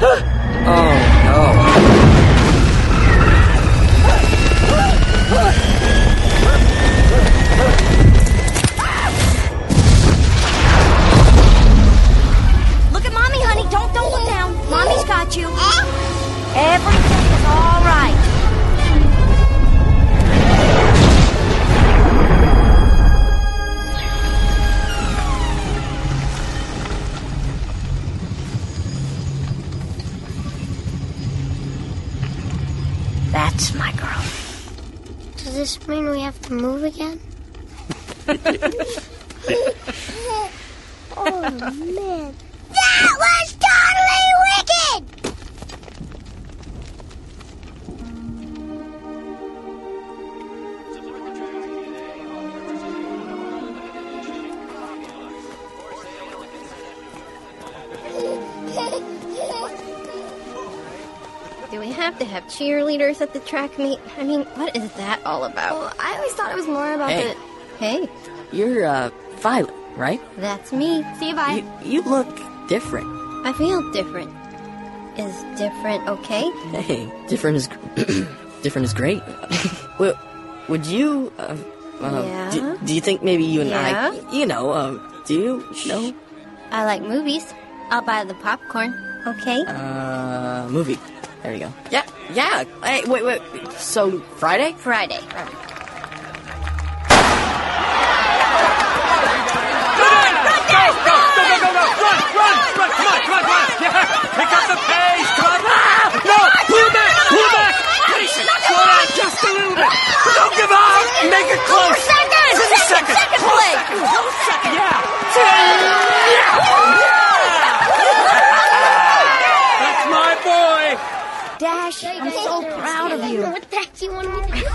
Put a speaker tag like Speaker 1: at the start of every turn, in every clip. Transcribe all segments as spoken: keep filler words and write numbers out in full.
Speaker 1: Look at Mommy, honey. Don't, don't look down. Mommy's got you. Everything is all right. That's my girl.
Speaker 2: Does this mean we have to move again? Oh, man. That was totally wicked!
Speaker 3: Do we have to have cheerleaders at the track meet? I mean, what is that all about?
Speaker 2: Well, I always thought it was more about
Speaker 4: Hey.
Speaker 2: the...
Speaker 3: Hey,
Speaker 4: You're, uh, Violet, right?
Speaker 3: that's me.
Speaker 2: See you, bye.
Speaker 4: You, you look different.
Speaker 3: I feel different. Is different okay?
Speaker 4: Hey, different is... different is great. Well, would you, uh... uh
Speaker 3: Yeah?
Speaker 4: do, do you think maybe you and
Speaker 3: Yeah?
Speaker 4: I... You know, um, do you know...
Speaker 3: I like movies. I'll buy the popcorn, okay?
Speaker 4: Uh, movie. There you go. Yeah, yeah. Hey, wait, wait. So, Friday?
Speaker 3: Friday.
Speaker 5: Pick up the pace! Come on! Ah! No! Pull back! Pull back! Mason, slow down just a little bit! Don't give up! Make it close!
Speaker 1: Second!
Speaker 5: Ten seconds!
Speaker 1: Second play!
Speaker 5: Second! Yeah! Ten! Yeah! That's my boy!
Speaker 1: Dash, I'm so proud of you.
Speaker 2: What the heck do you want me to do?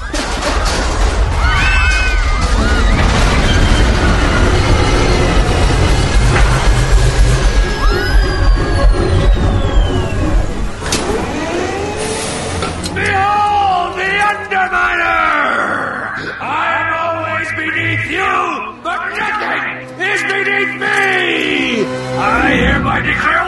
Speaker 5: Behold the Underminer! I am always beneath you, but nothing is beneath me! I hereby declare